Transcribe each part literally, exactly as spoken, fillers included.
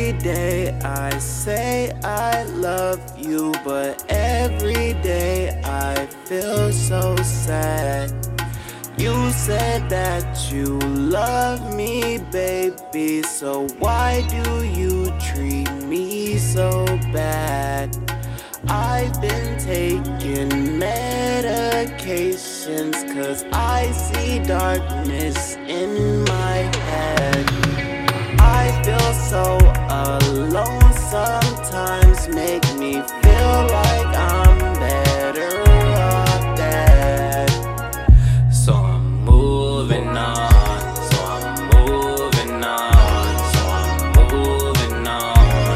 Every day I say I love you, but every day I feel so sad. You said that you love me, baby, so why do you treat me so bad? I've been taking medications 'cause I see darkness in my head. I feel so alone sometimes, make me feel like I'm better off dead. So I'm moving on, so I'm moving on, so I'm moving on.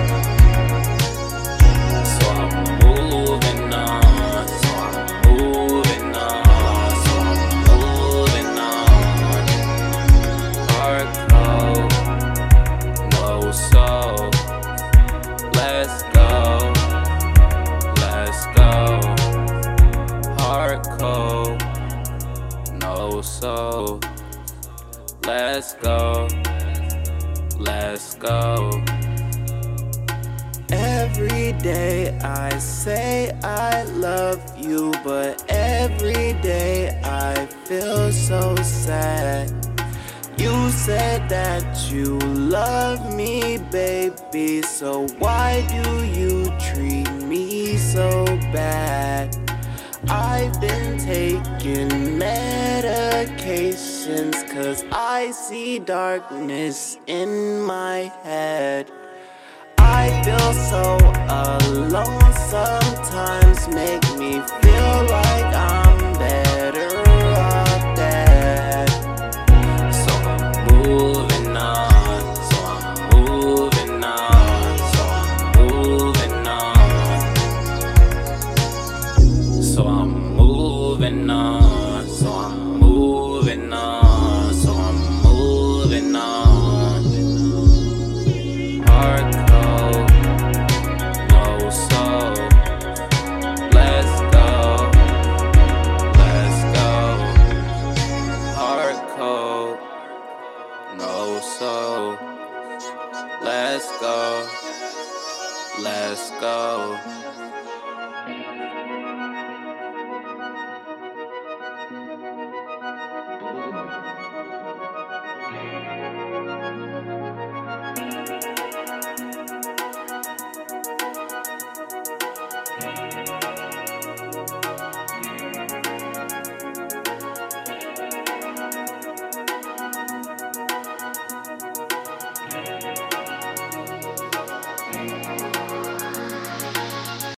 So I'm moving on, so I'm moving on, so I'm moving on. Heart cold, no soul. Let's go, let's go. Heart cold, no soul. Let's go, let's go. Every day I say I love you, but every day I feel so sad. You said that you love me, baby, so why do you treat me so bad? I've been taking medications 'cause I see darkness in my head. I feel so alone sometimes, make me feel like I'm better off dead. So I'm moving on, so I'm moving on, so I'm moving on. So I'm moving on, so I'm moving on, so I'm moving on. Heart cold, no soul. Let's go, let's go. Heart cold, no soul. Let's go, let's go.